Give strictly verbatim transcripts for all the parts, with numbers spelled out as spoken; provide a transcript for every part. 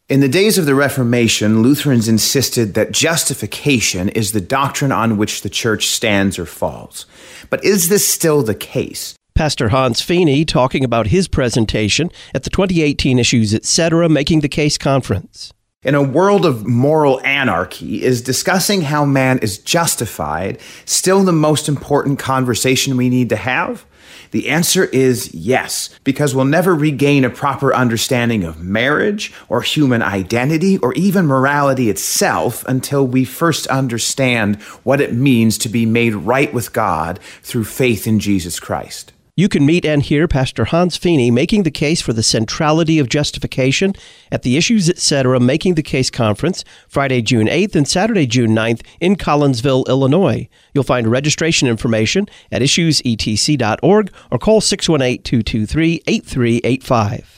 In the days of the Reformation, Lutherans insisted that justification is the doctrine on which the church stands or falls. But is this still the case? Pastor Hans Feeney talking about his presentation at the twenty eighteen Issues Etc. Making the Case Conference. In a world of moral anarchy, is discussing how man is justified still the most important conversation we need to have? The answer is yes, because we'll never regain a proper understanding of marriage or human identity or even morality itself until we first understand what it means to be made right with God through faith in Jesus Christ. You can meet and hear Pastor Hans Feeney making the case for the centrality of justification at the Issues Etc. Making the Case Conference, Friday, June eighth and Saturday, June ninth in Collinsville, Illinois. You'll find registration information at issues e t c dot org or call six one eight, two two three, eight three eight five.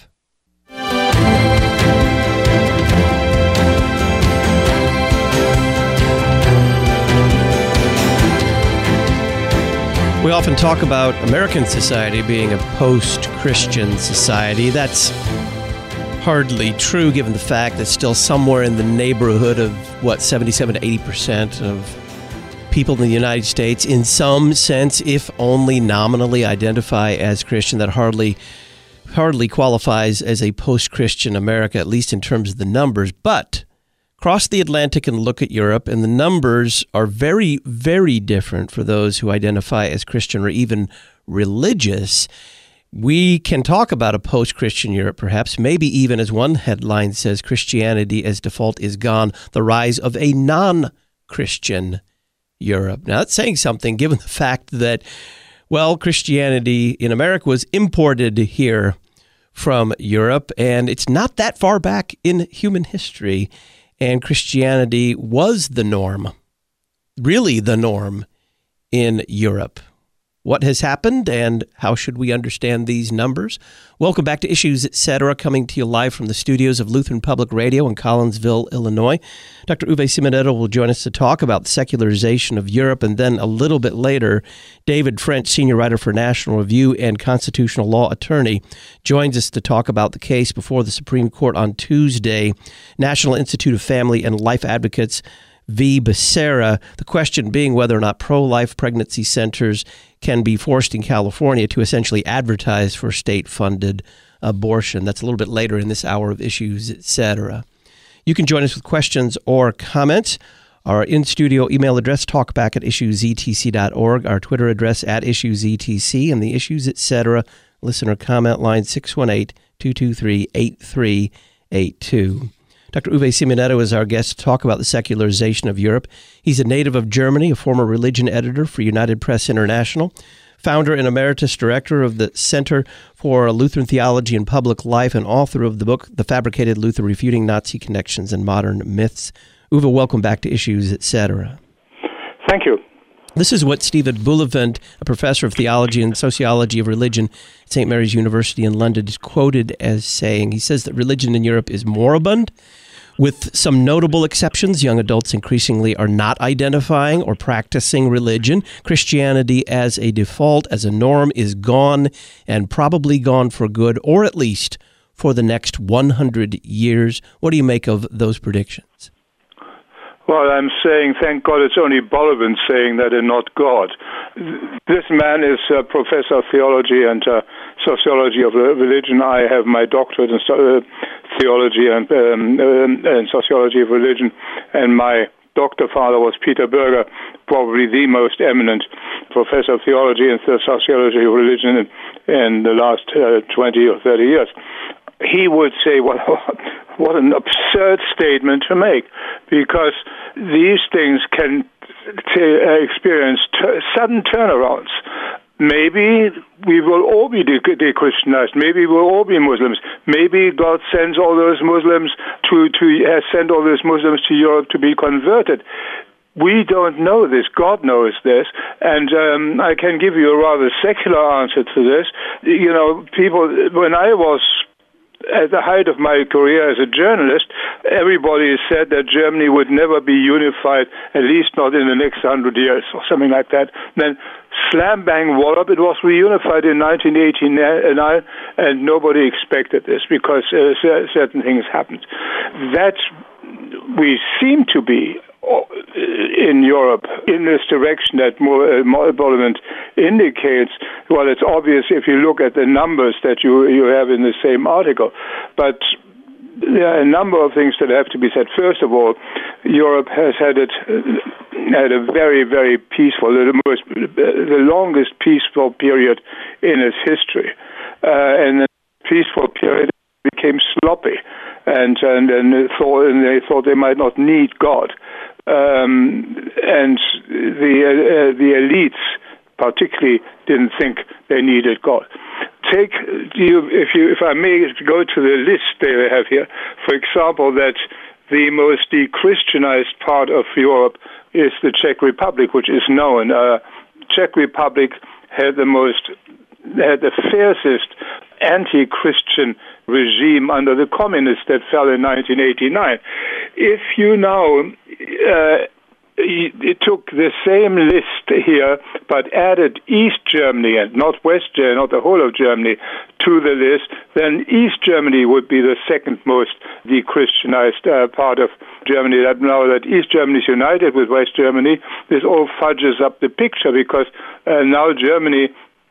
We often talk about American society being a post-Christian society. That's hardly true given the fact that still somewhere in the neighborhood of, what, seventy-seven to eighty percent of people in the United States, in some sense, if only nominally, identify as Christian. That hardly hardly qualifies as a post-Christian America, at least in terms of the numbers. But cross the Atlantic and look at Europe, and the numbers are very, very different for those who identify as Christian or even religious. We can talk about a post-Christian Europe, perhaps, maybe even, as one headline says, Christianity as default is gone, the rise of a non-Christian Europe. Now, that's saying something, given the fact that, well, Christianity in America was imported here from Europe, and it's not that far back in human history. And Christianity was the norm, really the norm in Europe. What has happened and how should we understand these numbers? Welcome back to Issues Etc., coming to you live from the studios of Lutheran Public Radio in Collinsville, Illinois. Doctor Uwe Simonetto will join us to talk about the secularization of Europe, and then a little bit later, David French, senior writer for National Review and constitutional law attorney, joins us to talk about the case before the Supreme Court on Tuesday. National Institute of Family and Life Advocates v. Becerra, the question being whether or not pro-life pregnancy centers can be forced in California to essentially advertise for state-funded abortion. That's a little bit later in this hour of Issues Etc. You can join us with questions or comments. Our in-studio email address, talkback at issues e t c dot org. Our Twitter address, at issues e t c. And the Issues Etc. listener comment line, six one eight, two two three, eight three eight two. Doctor Uwe Simonetto is our guest to talk about the secularization of Europe. He's a native of Germany, a former religion editor for United Press International, founder and emeritus director of the Center for Lutheran Theology and Public Life, and author of the book, The Fabricated Luther, Refuting Nazi Connections and Modern Myths. Uwe, welcome back to Issues Etc. Thank you. This is what Stephen Bullivant, a professor of theology and sociology of religion at Saint Mary's University in London, is quoted as saying. He says that religion in Europe is moribund, with some notable exceptions. Young adults increasingly are not identifying or practicing religion. Christianity as a default, as a norm, is gone, and probably gone for good, or at least for the next one hundred years. What do you make of those predictions? Well, I'm saying, thank God it's only Bullivant saying that and not God. This man is a professor of theology and uh, sociology of religion. I have my doctorate in uh, theology and, um, um, and sociology of religion, and my doctor father was Peter Berger, probably the most eminent professor of theology and sociology of religion in, in the last uh, twenty or thirty years. He would say, well, what an absurd statement to make, because these things can t- experience t- sudden turnarounds. Maybe we will all be de- de-Christianized. Maybe we'll all be Muslims. Maybe God sends all those Muslims to, to has sent all those Muslims to Europe to be converted. We don't know this. God knows this. And um, I can give you a rather secular answer to this. You know, people, when I was at the height of my career as a journalist, everybody said that Germany would never be unified, at least not in the next hundred years or something like that. Then slam bang wallop, it was reunified in nineteen eighty-nine, and nobody expected this because uh, certain things happened. That we seem to be in Europe in this direction that Bolland indicates. Well, it's obvious if you look at the numbers that you you have in the same article, but there are a number of things that have to be said. First of all, Europe has had it had a very, very peaceful, the most, the longest peaceful period in its history, uh, and the peaceful period became sloppy, and and and they thought, and they thought they might not need God, um, and the uh, the elites particularly didn't think they needed God. Take you, if you, if I may, go to the list they have here. For example, that the most de-Christianized part of Europe is the Czech Republic, which is known. Uh, Czech Republic had the most, had the fiercest anti-Christian regime under the communists that fell in nineteen eighty-nine. If you now uh, it took the same list here, but added East Germany and not West Germany, not the whole of Germany, to the list, then East Germany would be the second most de-Christianized uh, part of Germany. That now that East Germany is united with West Germany, this all fudges up the picture because uh, now Germany,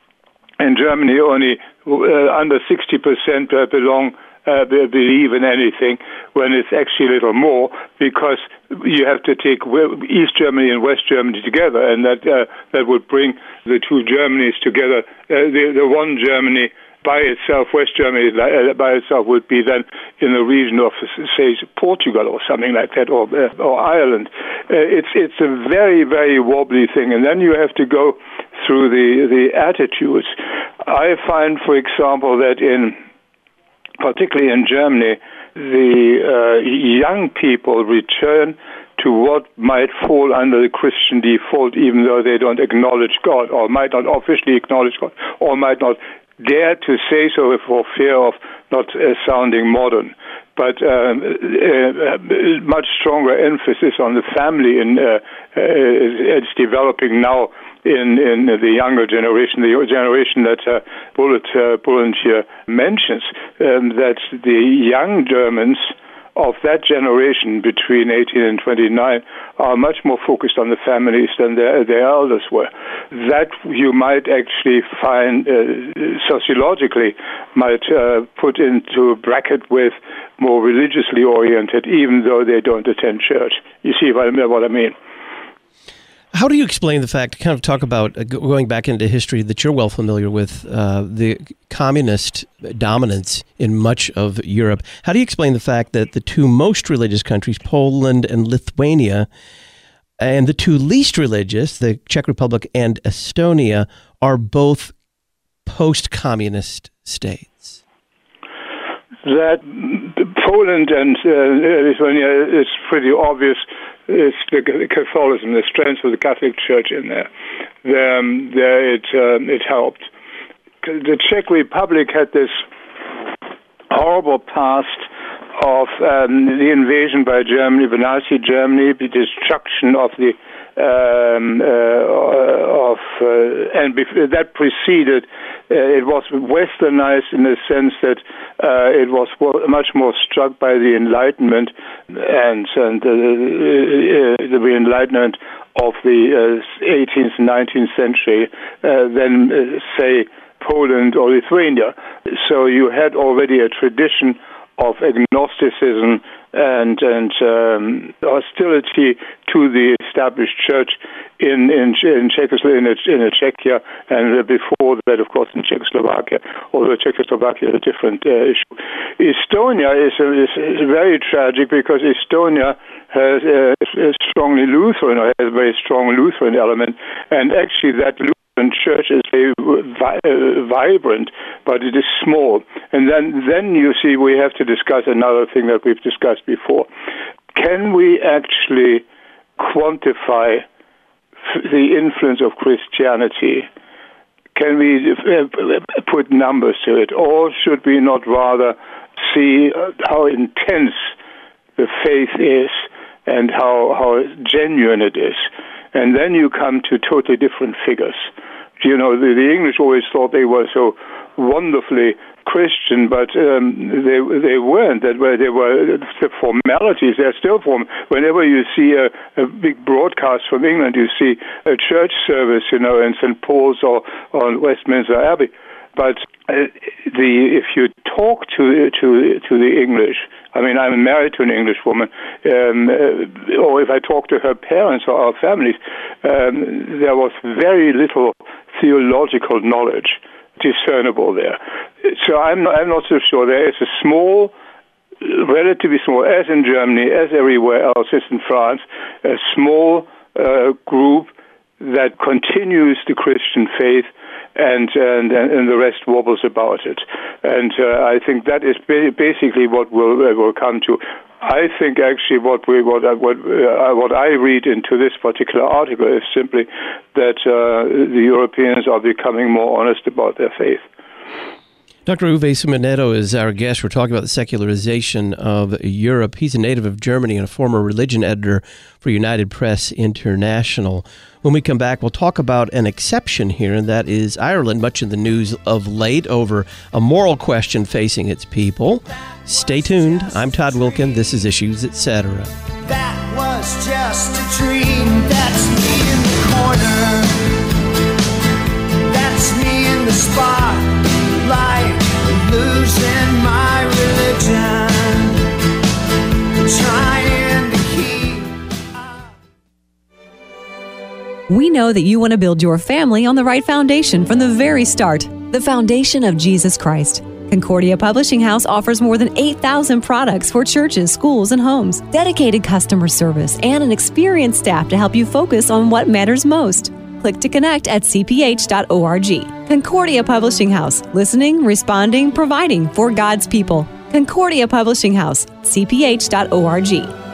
in Germany, only uh, under sixty percent belong Uh, believe in anything, when it's actually a little more, because you have to take East Germany and West Germany together, and that uh, that would bring the two Germanys together. Uh, the, the one Germany by itself, West Germany uh, by itself, would be then in the region of, say, Portugal or something like that, or uh, or Ireland. Uh, it's it's a very, very wobbly thing, and then you have to go through the the attitudes. I find, for example, that in particularly in Germany, the uh, young people return to what might fall under the Christian default, even though they don't acknowledge God, or might not officially acknowledge God, or might not dare to say so for fear of not uh, sounding modern. But um, uh, much stronger emphasis on the family in, uh, uh, it's developing now in, in the younger generation, the generation that uh, Bullet, uh, Bullet here mentions, um, that the young Germans of that generation between eighteen and twenty-nine are much more focused on the families than their, their elders were. That you might actually find, uh, sociologically, might uh, put into a bracket with more religiously oriented, even though they don't attend church. You see what I mean? How do you explain the fact, kind of talk about, uh, going back into history, that you're well familiar with, uh, the communist dominance in much of Europe? How do you explain the fact that the two most religious countries, Poland and Lithuania, and the two least religious, the Czech Republic and Estonia, are both post-communist states? That Poland and uh, Lithuania is pretty obvious. It's the Catholicism, the strength of the Catholic Church in there. There, um, there it um, it helped. The Czech Republic had this horrible past of um, the invasion by Germany, the Nazi Germany, the destruction of the um, uh, of uh, and bef- that preceded. Uh, it was westernized in the sense that uh, it was much more struck by the Enlightenment and, and uh, uh, the Enlightenment of the uh, eighteenth and nineteenth century uh, than, uh, say, Poland or Lithuania. So you had already a tradition of agnosticism and and um, hostility to the established church in in, in Czechoslovakia, in, in Czechia, and before that, of course, in Czechoslovakia. Although Czechoslovakia is a different uh, issue. Estonia is, is, is very tragic because Estonia has uh, is strongly Lutheran, or has a very strong Lutheran element, and actually that Lutheran church is very vi- uh, vibrant, but it is small. And then, then you see we have to discuss another thing that we've discussed before. Can we actually quantify f- the influence of Christianity? Can we uh, put numbers to it? Or should we not rather see how intense the faith is and how, how genuine it is. And then you come to totally different figures. You know, the, the English always thought they were so wonderfully Christian, but um, they they weren't. That way, they were the formalities. They're still form. Whenever you see a, a big broadcast from England, you see a church service, you know, in Saint Paul's or, or in Westminster Abbey. But uh, the if you talk to to to the English, I mean, I'm married to an English woman, um, uh, or if I talk to her parents or our families, um, there was very little theological knowledge discernible there. So I'm not, I'm not so sure. There is a small, relatively small, as in Germany, as everywhere else, as in France, a small uh, group that continues the Christian faith, and and, and the rest wobbles about it. And uh, I think that is ba- basically what will uh, will come to. I think actually what we what uh, what uh, what I read into this particular article is simply that uh, the Europeans are becoming more honest about their faith. Doctor Uwe Simonetto is our guest. We're talking about the secularization of Europe. He's a native of Germany and a former religion editor for United Press International. When we come back, we'll talk about an exception here, and that is Ireland, much in the news of late over a moral question facing its people. Stay tuned. I'm Todd Wilkin. This is Issues, et cetera. That was just a dream. That's me in the corner. That's me in the spotlight, losing my religion, trying to keep up. We know that you want to build your family on the right foundation from the very start, the foundation of Jesus Christ. Concordia Publishing House offers more than eight thousand products for churches, schools, and homes, dedicated customer service, and an experienced staff to help you focus on what matters most. Click to connect at c p h dot org. Concordia Publishing House, listening, responding, providing for God's people. Concordia Publishing House, c p h dot org.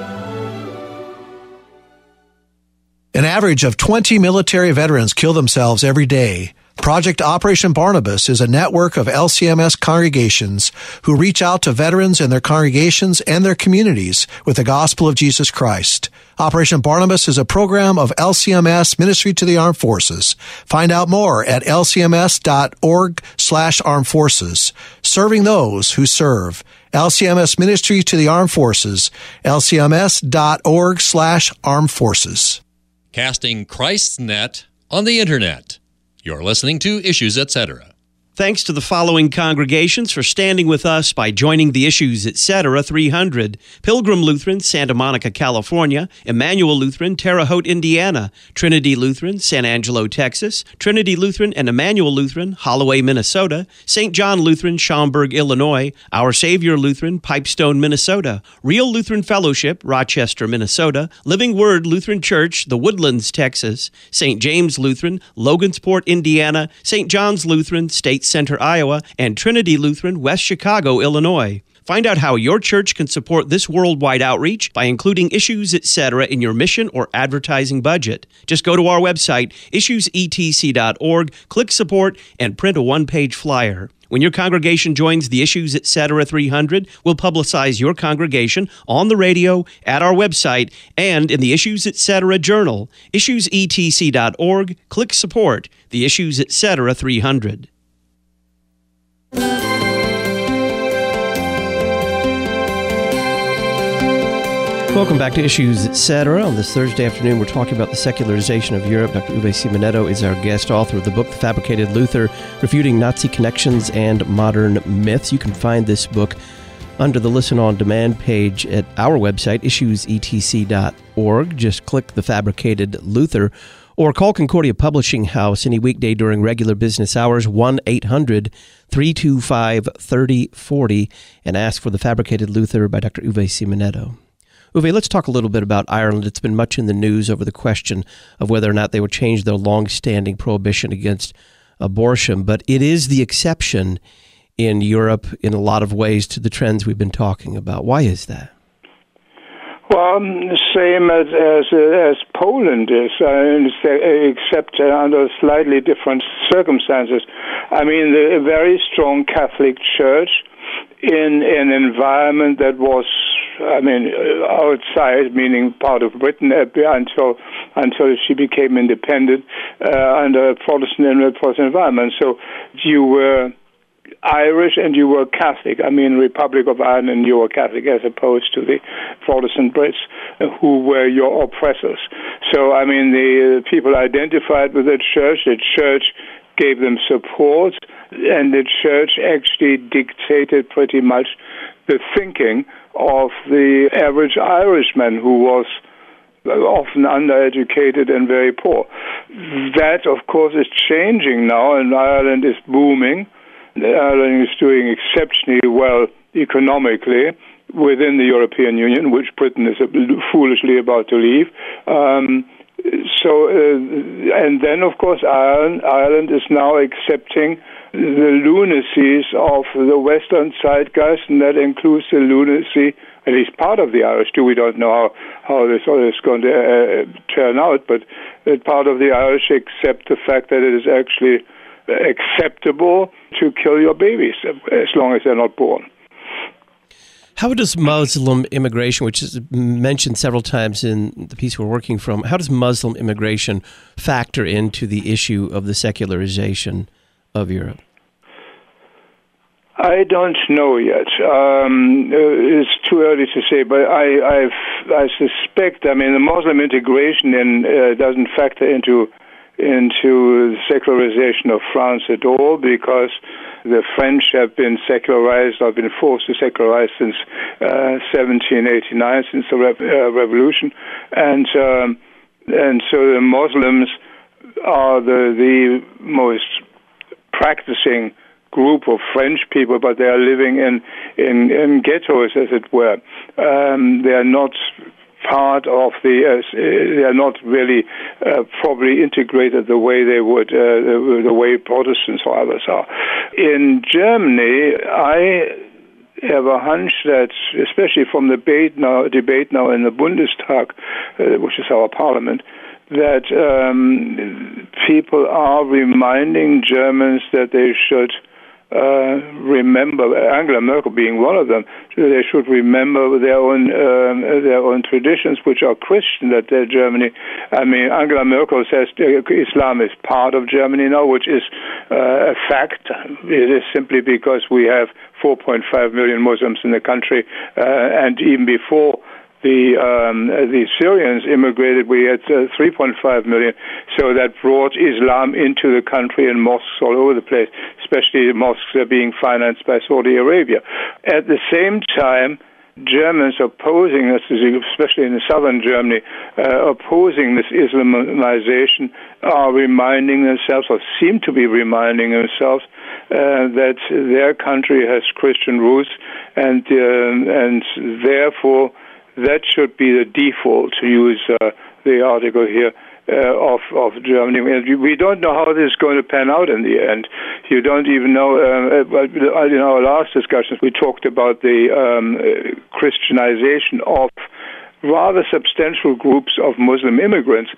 An average of twenty military veterans kill themselves every day. Project Operation Barnabas is a network of L C M S congregations who reach out to veterans and their congregations and their communities with the gospel of Jesus Christ. Operation Barnabas is a program of L C M S Ministry to the Armed Forces. Find out more at l c m s dot org slash armed forces. Serving those who serve. L C M S Ministry to the Armed Forces. l c m s dot org slash armed forces. Casting Christ's net on the Internet. You're listening to Issues, et cetera. Thanks to the following congregations for standing with us by joining the Issues, et cetera. three hundred. Pilgrim Lutheran, Santa Monica, California. Emmanuel Lutheran, Terre Haute, Indiana. Trinity Lutheran, San Angelo, Texas. Trinity Lutheran and Emmanuel Lutheran, Holloway, Minnesota. Saint John Lutheran, Schaumburg, Illinois. Our Savior Lutheran, Pipestone, Minnesota. Real Lutheran Fellowship, Rochester, Minnesota. Living Word Lutheran Church, The Woodlands, Texas. Saint James Lutheran, Logansport, Indiana. Saint John's Lutheran, State Center, Iowa, and Trinity Lutheran, West Chicago, Illinois. Find out how your church can support this worldwide outreach by including Issues, et cetera in your mission or advertising budget. Just go to our website, issues e t c dot org, click support, and print a one-page flyer. When your congregation joins the Issues, et cetera. three hundred, we'll publicize your congregation on the radio, at our website, and in the Issues, et cetera. Journal. issues e t c dot org, click support, the Issues, et cetera. three hundred. Welcome back to Issues, et cetera. On this Thursday afternoon, we're talking about the secularization of Europe. Doctor Uwe Simonetto is our guest, author of the book, The Fabricated Luther, Refuting Nazi Connections and Modern Myths. You can find this book under the Listen On Demand page at our website, issues e t c dot org. Just click The Fabricated Luther, or call Concordia Publishing House any weekday during regular business hours, one eight hundred three two five three oh four oh, and ask for The Fabricated Luther by Doctor Uwe Simonetto. Uwe, let's talk a little bit about Ireland. It's been much in the news over the question of whether or not they would change their long-standing prohibition against abortion, but it is the exception in Europe in a lot of ways to the trends we've been talking about. Why is that? Well, same as as, as Poland is, uh, except under slightly different circumstances. I mean, the very strong Catholic Church in an environment that was, I mean, outside, meaning part of Britain until until she became independent uh, under a Protestant and Protestant environment. So you were Irish and you were Catholic. I mean, Republic of Ireland, and you were Catholic as opposed to the Protestant Brits who were your oppressors. So, I mean, the people identified with the church. The church gave them support, and the church actually dictated pretty much the thinking of the average Irishman who was often undereducated and very poor. That, of course, is changing now, and Ireland is booming. Ireland is doing exceptionally well economically within the European Union, which Britain is foolishly about to leave. Um, so, uh, and then, of course, Ireland, Ireland is now accepting the lunacies of the Western zeitgeist, and that includes the lunacy, at least part of the Irish too. We don't know how, how this all is going to uh, turn out, but uh, part of the Irish accept the fact that it is actually acceptable to kill your babies as long as they're not born. How does Muslim immigration, which is mentioned several times in the piece we're working from, how does Muslim immigration factor into the issue of the secularization of Europe? I don't know yet. Um, it's too early to say, but I, I've, I suspect, I mean, the Muslim integration in, uh, doesn't factor into into the secularization of France at all, because the French have been secularized, or been forced to secularize since uh, seventeen eighty-nine, since the rev- uh, revolution, and um, and so the Muslims are the the most practicing group of French people, but they are living in in, in ghettos, as it were. Um, they are not part of the, uh, they are not really uh, probably integrated the way they would, uh, the, the way Protestants or others are. In Germany, I have a hunch that, especially from the debate now, debate now in the Bundestag, uh, which is our parliament, that um, people are reminding Germans that they should Uh, remember, Angela Merkel being one of them, they should remember their own um, their own traditions, which are Christian. That uh, Germany, I mean, Angela Merkel says Islam is part of Germany now, which is uh, a fact. It is simply because we have four point five million Muslims in the country, uh, and even before the um, the Syrians immigrated, we had uh, three point five million. So that brought Islam into the country, and mosques all over the place, especially the mosques are being financed by Saudi Arabia. At the same time, Germans opposing this, especially in southern Germany, uh, opposing this Islamization, are reminding themselves, or seem to be reminding themselves, uh, that their country has Christian roots, and uh, and therefore that should be the default, to use uh, the article here, uh, of, of Germany. We don't know how this is going to pan out in the end. You don't even know, uh, in our last discussions, we talked about the um, Christianization of rather substantial groups of Muslim immigrants.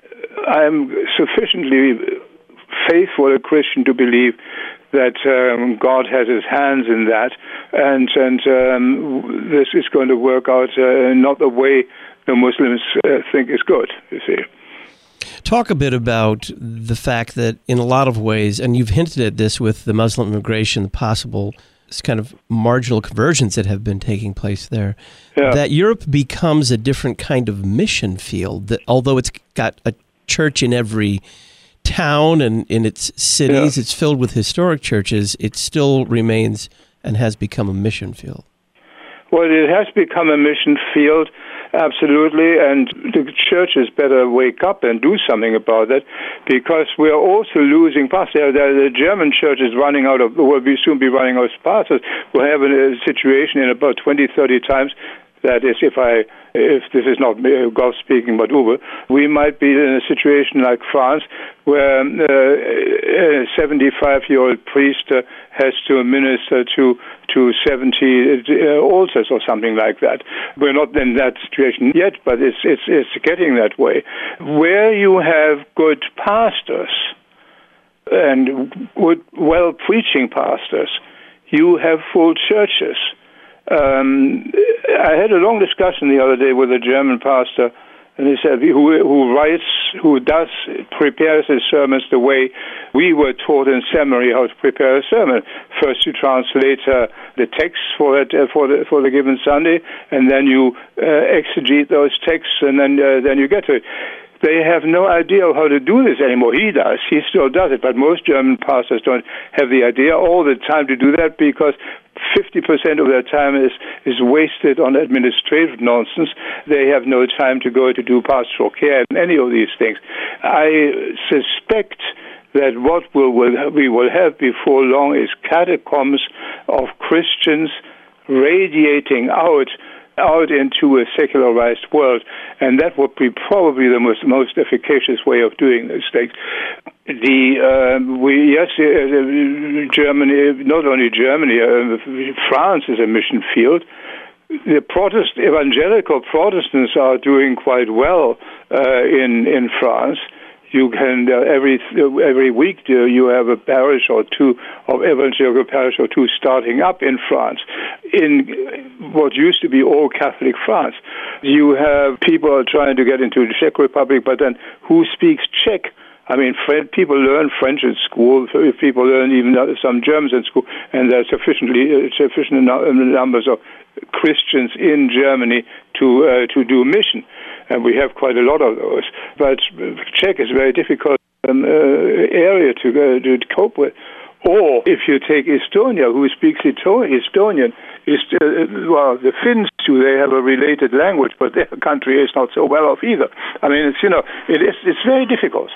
I'm sufficiently faithful a Christian to believe that um, God has his hands in that, and and um, this is going to work out uh, not the way the Muslims uh, think is good, you see. Talk a bit about the fact that in a lot of ways, and you've hinted at this with the Muslim immigration, the possible kind of marginal conversions that have been taking place there, yeah. that Europe becomes a different kind of mission field, that although it's got a church in every town and in its cities, yeah. it's filled with historic churches, it still remains and has become a mission field. Well, it has become a mission field, absolutely, and the churches better wake up and do something about that, because we are also losing pastors. The German church is running out of, will be soon be running out of pastors. We'll have a situation in about twenty, thirty times. That is, if I, if this is not God speaking, but Uwe, we might be in a situation like France, where uh, a seventy-five-year-old priest uh, has to minister to to seventy uh, altars or something like that. We're not in that situation yet, but it's it's it's getting that way. Where you have good pastors and good, well preaching pastors, you have full churches. Um, I had a long discussion the other day with a German pastor, and he said, who, who writes, who does, prepares his sermons the way we were taught in seminary how to prepare a sermon. First you translate uh, the text for it, uh, for the for the given Sunday, and then you uh, exegete those texts, and then uh, then you get to it. They have no idea how to do this anymore. He does. He still does it, but most German pastors don't have the idea all the time to do that because fifty percent of their time is, is wasted on administrative nonsense. They have no time to go to do pastoral care and any of these things. I suspect that what we'll, we will have before long is catacombs of Christians radiating out out into a secularized world, and that would be probably the most most efficacious way of doing these things. The uh, we yes, uh, Germany, not only Germany, uh, France is a mission field. The Protest evangelical Protestants are doing quite well uh, in in France. You can uh, every every week uh, you have a parish or two of evangelical parish or two starting up in France. In what used to be all Catholic France, you have people trying to get into the Czech Republic, but then who speaks Czech? I mean, people learn French at school. People learn even some German at school, and there are sufficiently sufficient numbers of Christians in Germany to uh, to do mission. And we have quite a lot of those. But Czech is a very difficult um, uh, area to, uh, to cope with. Or if you take Estonia, who speaks Estonian, is, uh, well, the Finns too, they have a related language, but their country is not so well off either. I mean, it's, you know, it is, it's very difficult.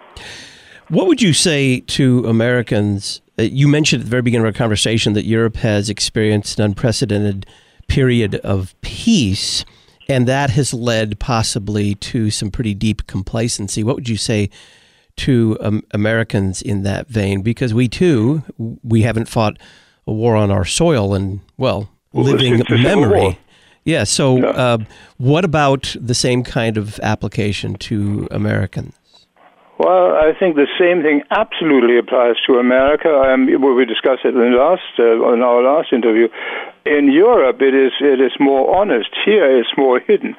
What would you say to Americans? Uh, you mentioned at the very beginning of our conversation that Europe has experienced an unprecedented period of peace, and that has led possibly to some pretty deep complacency. What would you say to um, Americans in that vein? Because we, too, we haven't fought a war on our soil in, well, well living memory. Yeah, so yeah. Uh, what about the same kind of application to Americans? Well, I think the same thing absolutely applies to America. Um, we discussed it in, last, uh, in our last interview. In Europe, it is it is more honest. Here, it's more hidden.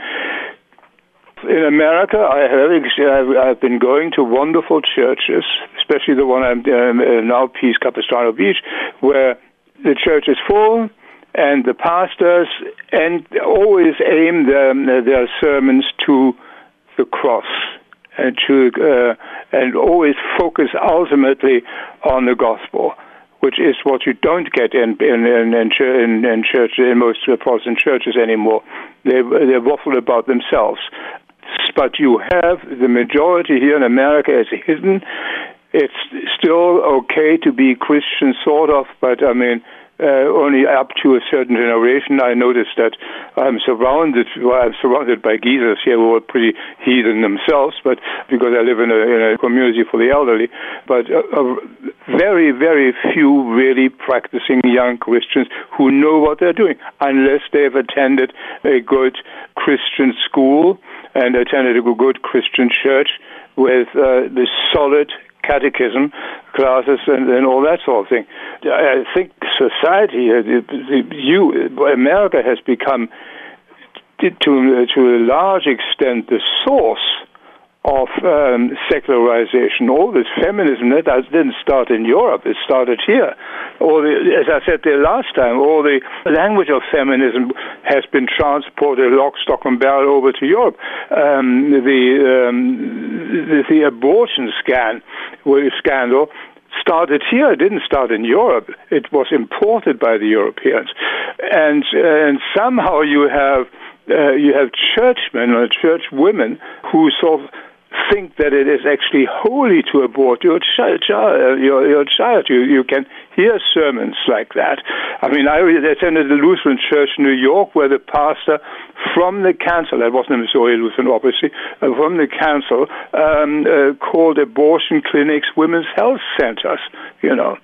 In America, I have I've been going to wonderful churches, especially the one I'm um, now, Peace Capistrano Beach, where the church is full, and the pastors and always aim their, their sermons to the cross. And to uh, and always focus ultimately on the gospel, which is what you don't get in in in, in, in, in church in most Protestant churches anymore. They they waffle about themselves, but you have the majority here in America is hidden. It's still okay to be Christian, sort of, but I mean. Uh, only up to a certain generation. I noticed that I'm surrounded. Well, I'm surrounded by geezers here who are pretty heathen themselves, but because I live in a, in a community for the elderly. But uh, uh, very, very few really practicing young Christians who know what they're doing, unless they've attended a good Christian school and attended a good Christian church with uh, the solid catechism classes and, and all that sort of thing. I think society, the, the, you, America has become, to, to a large extent, the source of um, secularization. All this feminism, that didn't start in Europe, it started here. All the, as I said there last time, all the language of feminism has been transported lock, stock, and barrel over to Europe. Um, the, um, the the abortion scan, scandal started here. It didn't start in Europe. It was imported by the Europeans. And, and somehow you have uh, you have churchmen or church women who sort of think that it is actually holy to abort your child. Your, your child. You, you can hear sermons like that. I mean, I attended the Lutheran Church in New York, where the pastor from the council, that wasn't a Missouri Lutheran, obviously, uh, from the council, um, uh, called abortion clinics women's health centers. You know,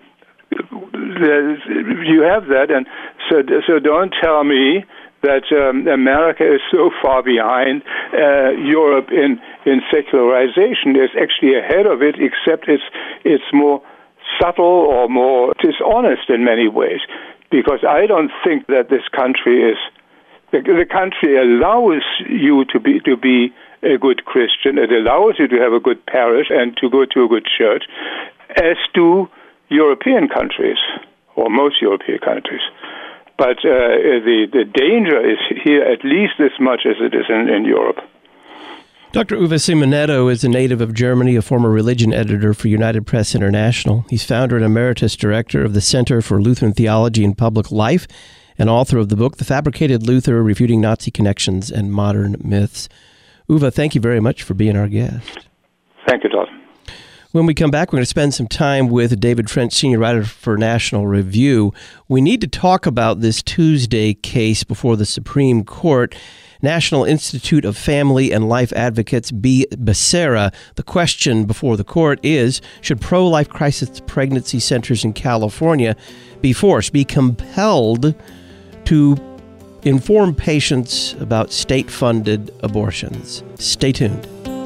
you have that, and so so don't tell me that um, America is so far behind uh, Europe in, in secularization. It's actually ahead of it, except it's it's more subtle or more dishonest in many ways, because I don't think that this country is, the, the country allows you to be to be a good Christian. It allows you to have a good parish and to go to a good church, as do European countries, or most European countries. But uh, the, the danger is here at least as much as it is in, in Europe. Doctor Uwe Simonetto is a native of Germany, a former religion editor for United Press International. He's founder and emeritus director of the Center for Lutheran Theology and Public Life and author of the book, The Fabricated Luther, Refuting Nazi Connections and Modern Myths. Uwe, thank you very much for being our guest. Thank you, Todd. When we come back, we're going to spend some time with David French, senior writer for National Review. We need to talk about this Tuesday case before the Supreme Court. National Institute of Family and Life Advocates, B. Becerra. The question before the court is, should pro-life crisis pregnancy centers in California be forced, be compelled to inform patients about state-funded abortions? Stay tuned.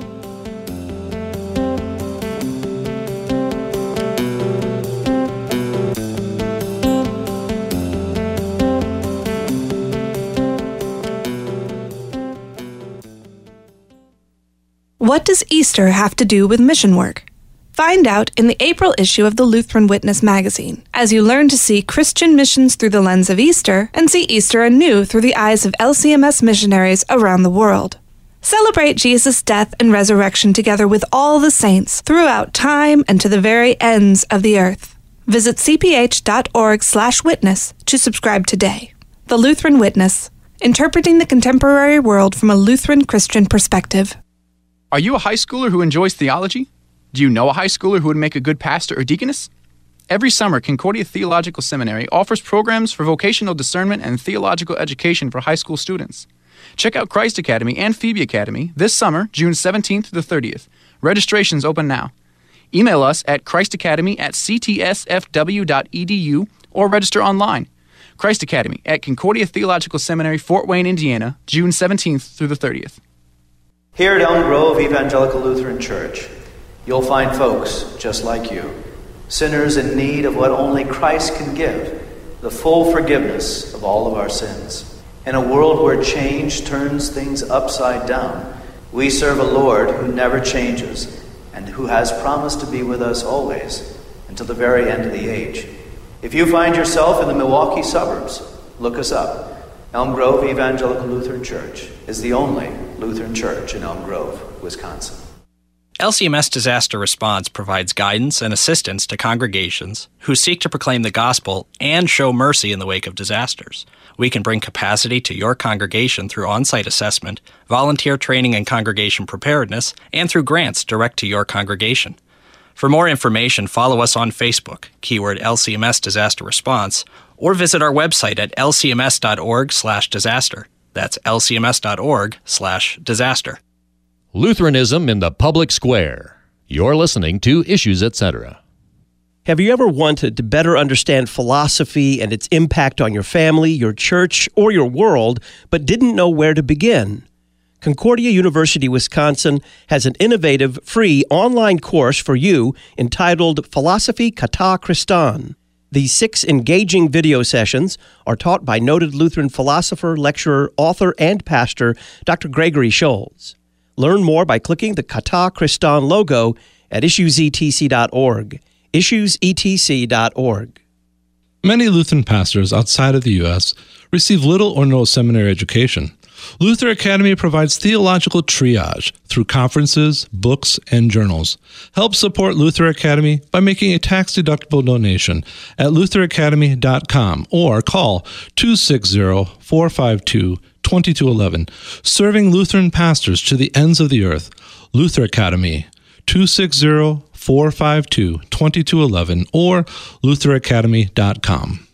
What does Easter have to do with mission work? Find out in the April issue of the Lutheran Witness magazine, as you learn to see Christian missions through the lens of Easter and see Easter anew through the eyes of L C M S missionaries around the world. Celebrate Jesus' death and resurrection together with all the saints throughout time and to the very ends of the earth. Visit c p h dot org slash witness to subscribe today. The Lutheran Witness, interpreting the contemporary world from a Lutheran Christian perspective. Are you a high schooler who enjoys theology? Do you know a high schooler who would make a good pastor or deaconess? Every summer, Concordia Theological Seminary offers programs for vocational discernment and theological education for high school students. Check out Christ Academy and Phoebe Academy this summer, June seventeenth to the thirtieth. Registration's open now. Email us at christacademy at c t s f w dot e d u or register online. Christ Academy at Concordia Theological Seminary, Fort Wayne, Indiana, June seventeenth through the thirtieth. Here at Elm Grove Evangelical Lutheran Church, you'll find folks just like you, sinners in need of what only Christ can give, the full forgiveness of all of our sins. In a world where change turns things upside down, we serve a Lord who never changes and who has promised to be with us always until the very end of the age. If you find yourself in the Milwaukee suburbs, look us up. Elm Grove Evangelical Lutheran Church is the only Lutheran church in Elm Grove, Wisconsin. L C M S Disaster Response provides guidance and assistance to congregations who seek to proclaim the gospel and show mercy in the wake of disasters. We can bring capacity to your congregation through on-site assessment, volunteer training and congregation preparedness, and through grants direct to your congregation. For more information, follow us on Facebook, keyword L C M S Disaster Response, or visit our website at l c m s dot org slash disaster. That's l c m s dot org slash disaster. Lutheranism in the public square. You're listening to Issues, et cetera. Have you ever wanted to better understand philosophy and its impact on your family, your church, or your world, but didn't know where to begin? Concordia University, Wisconsin has an innovative, free online course for you entitled Philosophy Kata Christan. These six engaging video sessions are taught by noted Lutheran philosopher, lecturer, author, and pastor, Doctor Gregory Scholz. Learn more by clicking the Kata Christan logo at issues e t c dot org. issues e t c dot org. Many Lutheran pastors outside of the U S receive little or no seminary education. Luther Academy provides theological triage through conferences, books, and journals. Help support Luther Academy by making a tax-deductible donation at luther academy dot com or call two six zero, four five two, two two one one. Serving Lutheran pastors to the ends of the earth. Luther Academy, two six zero, four five two, two two one one or luther academy dot com.